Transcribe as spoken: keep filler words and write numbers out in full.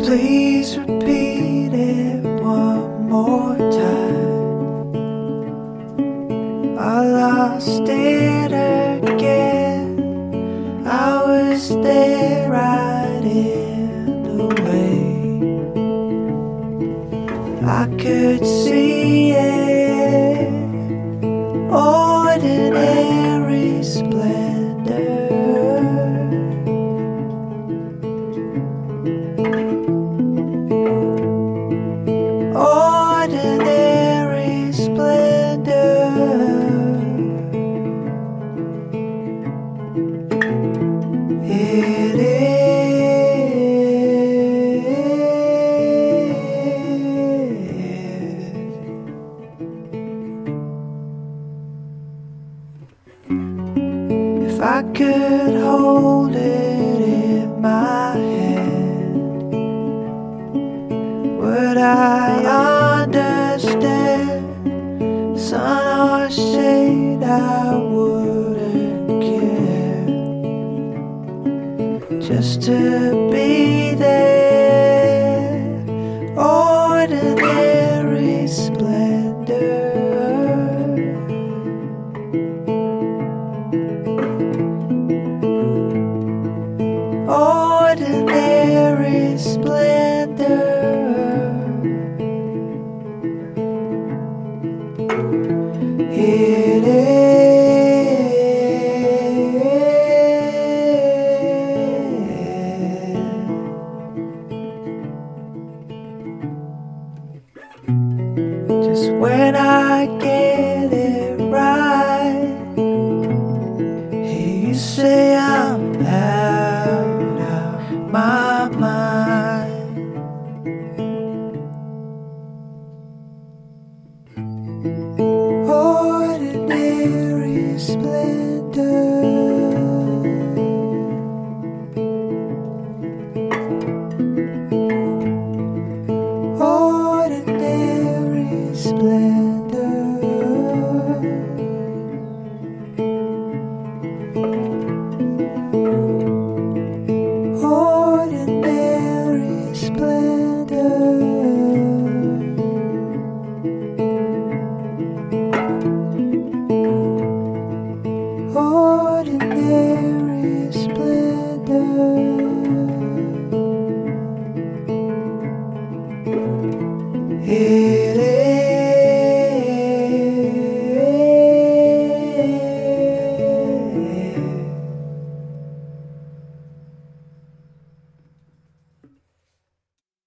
Please repeat it one more time. I lost it again. I was there right in the way. I could see it, ordinary splendor. Ordinary splendor. It is. If I could hold it in my hand, would I understand? Sun or shade, I wouldn't care. Just to be there, ordinary splendor. Ordinary splendor. It is. Just when I get